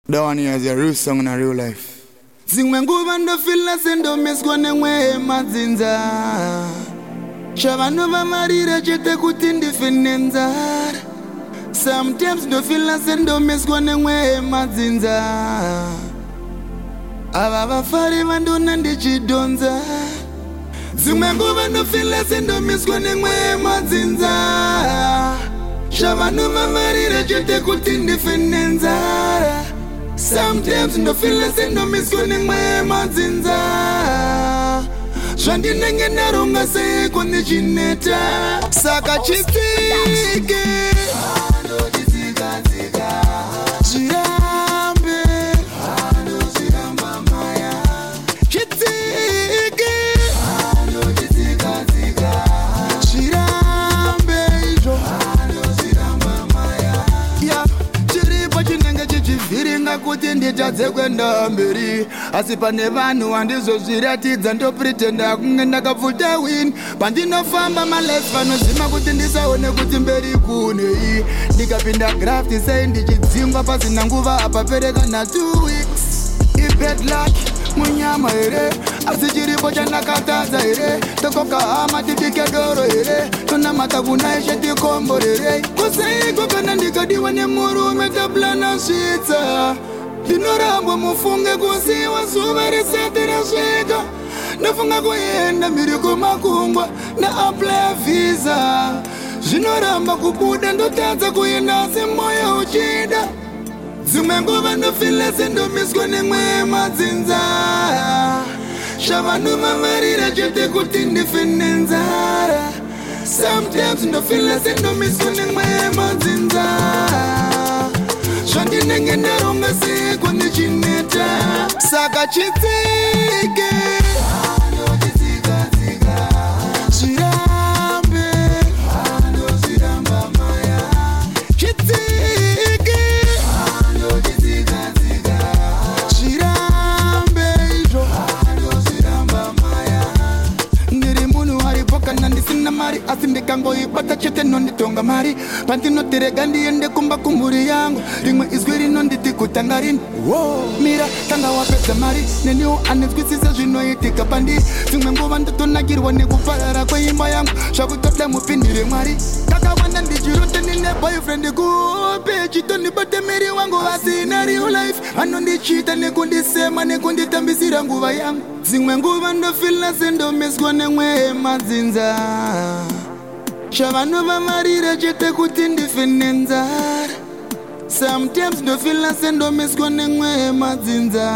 That one here is a real song in a real life. Sing when go and the feel sendo miss gone away mazinza. Shavano marira jete kutindi finenza. Sometimes the feel sendo miss gone away mazinza. Ava fari manduna ndichi donza. Sing when go and the feel sendo miss gone away mazinza. Shavano marira jete kutindi finenza. Sometimes no feel less and no miss going my mazinza. Shandi nenge naronga se kwenye jineta. Saka chitike. Ando jizika zika. Jirambe. Ando jiramba maya. Chitike. Ando jizika zika. Jirambe. Ando jiramba maya. Yeah. Chiripa chinenge chichiviringa kuti nditadze kwenda mberi. Asi pane vanhu vandizozviratidza ndopretenda kunge ndakapfuta win. Pandinofamba malesi vanozvima kuti ndisaone kuti mberi kunei. Ndikapinda graft sei ndichidzingwa pasina nguva apapereka na 2 weeks. Ibad luck munyama here. Asi chiripo chandakatadza here. Tokoka hama tipike doro here. Tonamata kunaishe tikombo here. Kuseiko kana ndikadiwa nemurume taplana svitsa. Ndinorambwa mufunge kusiwa zuva risati rasvika. Ndafunga kuenda mbiri kumakungwa na apply visa. Zvinoramba kubuda ndotadza kuenda asi moyo uchida. Dzimwe nguva ndofila sendomiswa nemwe madzinza. Shavanu mamarira chete kuti ndifene nzara. Sometimes ndofila sendomiswa nemwe madzinza. Shandi nenge naronga se kwenye chineta. Saka chitike. Ando jizika zika. Jirambe. Ando jiramba maya. Chitike. Ando jizika zika. Jirambe. Ando jiramba maya. Ndiri munu haripoka nandisina mari. Asindikango ipata chete nonditonga mari. Pantinoterega ndiende kumba kumburi yangu. Rimwe izwiri nonditi kutangarini. Mira tanga wapesa mari. Neniu anezwisisa zvinoitika pandi. Dzimwe nguva ndotonakirwa nekuparara kweimba yangu. Zvakutota mupindire mwari. Kakawanda ndichirote nine boyfriend kupe. Chitondibate miri wangu asina real life. Anondichita nekundisema nekunditambisira nguva yangu. Dzimwe nguva ndofila sendomiswa nemwe madzinza. Shavano vamarira chete kuti ndifene nzara. Sometimes ndofila sendomiswa nemwe madzinza.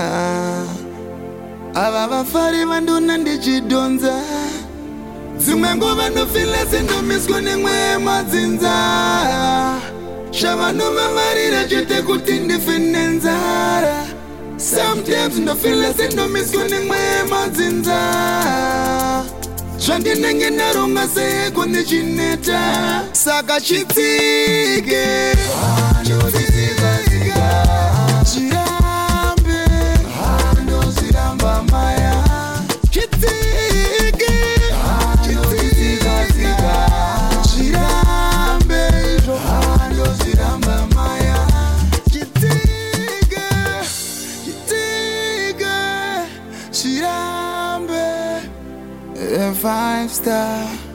Ava vafari vanduna ndichidonza. Dzimwe nguva ndofila sendomiswa nemwe madzinza. Shavano vamarira chete kuti ndifene nzara. Sometimes ndofila sendomiswa nemwe madzinza. Shandi nenge naronga se kwenye chineta. Saka chitike. Ando jizika zika. Jirambe. Ando jiramba maya. Chitike. Ando jizika zika. Jirambe. Ando jiramba maya. Chitike. Chitike. Jirambe. 5 star.